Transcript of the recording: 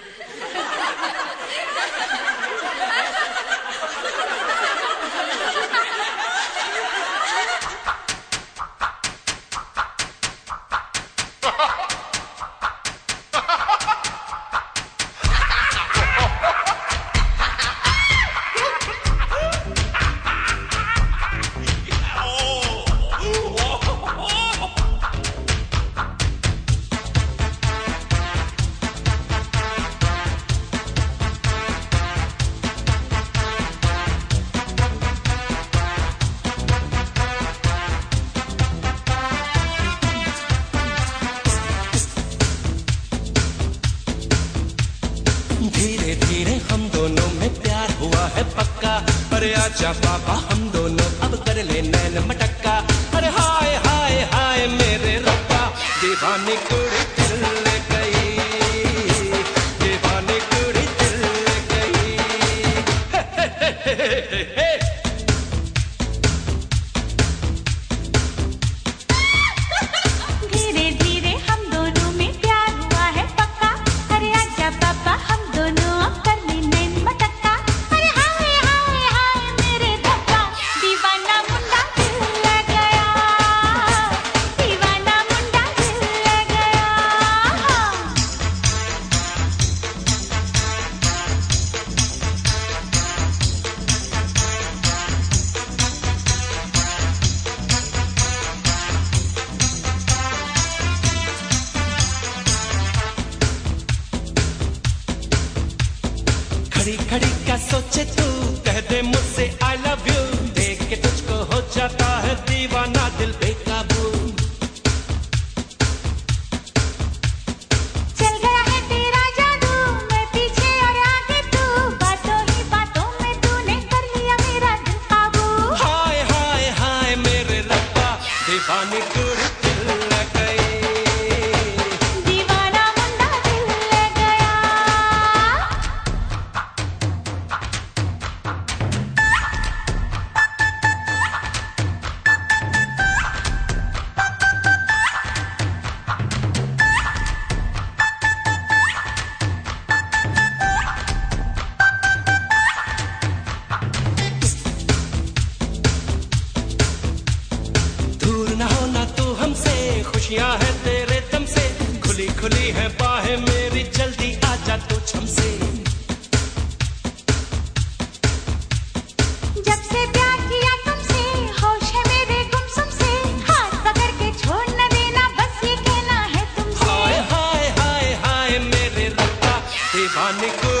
धीरे धीरे हम दोनों में प्यार हुआ है पक्का। अरे आजा बाबा हम दोनों अब कर ले नैन मटक्का। अरे हाय हाय हाय मेरे रब्बा, दीवानी कुड़ी दिल ले गई, दीवानी कुड़ी दिल ले गई। धीरे धीरे हम दोनों में प्यार हुआ है पक्का। अरे आजा बाबा हम दोनों अब कर ले नैन मटक्का। अरे हाय हाय हाय मेरे रब्बा, दीवाना मुंडा दिल ले गया, दीवाना मुंडा दिल ले गया। खड़ी खड़ी क्या सोचे तू, कह दे मुझसे आई लव यू। देख के तुझको हो जाता है दीवाना दिल बेकाबू। चल गया है तेरा जादू, मैं पीछे और आगे तू, बातों ही बातों में तूने कर लिया मेरा दिल काबू। हाय हाय हाय मेरे रब्बा, दीवानी कुड़ी दिल ले गई। दीवाना मुंडा दिल ले गया। दूर ना होना तू हमसे, खुशियां हैं तेरे दम से। खुली खुली है बाहें मेरी, जल्दी आजा तू हमसे। जब से प्यार किया तुमसे, होश है मेरे गुमसुम से। हाथ पकड़ के छोड़ न देना, बस ये कहना है तुमसे। हाय हाय हाय हाय मेरे रब्बा, दीवानी को